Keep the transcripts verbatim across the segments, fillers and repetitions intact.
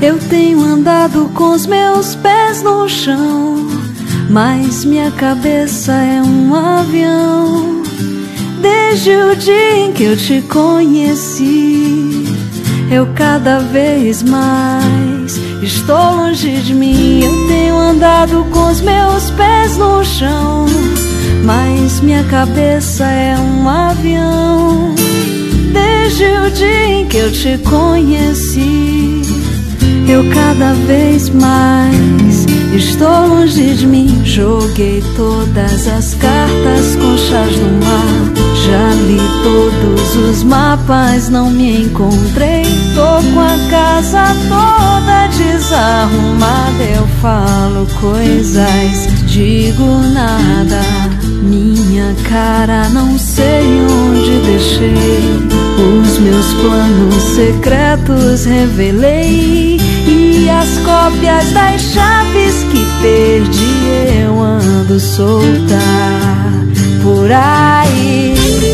Eu tenho andado com os meus pés no chão, mas minha cabeça é um avião. Desde o dia em que eu te conheci, eu cada vez mais estou longe de mim. Eu tenho andado com os meus pés no chão, mas minha cabeça é um avião. Desde o dia em que eu te conheci, eu cada vez mais estou longe de mim. Joguei todas as cartas com chás no mar, já li todos os mapas, não me encontrei. Tô com a casa toda desarrumada. Eu falo coisas, digo nada. Minha cara não sei onde deixei, os meus planos secretos revelei, e as cópias das chaves que perdi eu ando solta por aí.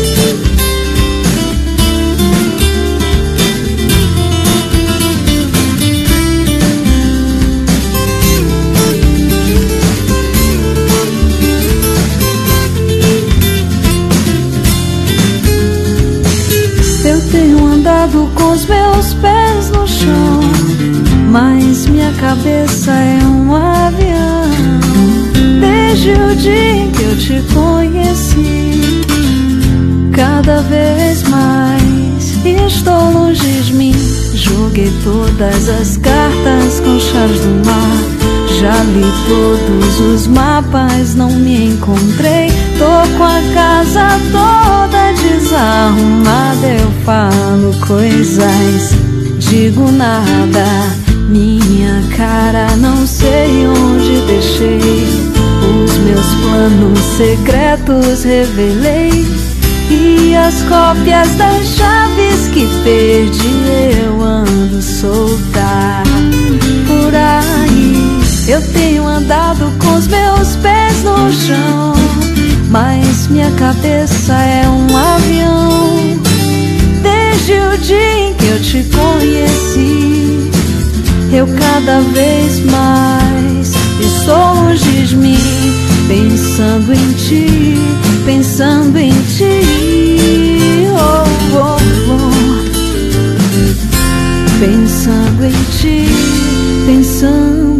Eu tenho andado com os meus pés no chão, mas minha cabeça é um avião. Desde o dia em que eu te conheci, cada vez mais estou longe de mim. Joguei todas as cartas com chás do mar, já li todos os mapas, não me encontrei. Tô com a casa toda desarrumada. Eu falo coisas, digo nada. Minha cara não sei onde deixei, os meus planos secretos revelei, e as cópias das chaves que perdi eu ando solta por aí. Eu tenho andado com os meus pés no chão, mas minha cabeça é um avião. Desde o dia em que eu te conheci, eu cada vez mais estou longe de mim. Pensando em ti, pensando em ti, oh, oh, oh. Pensando em ti, pensando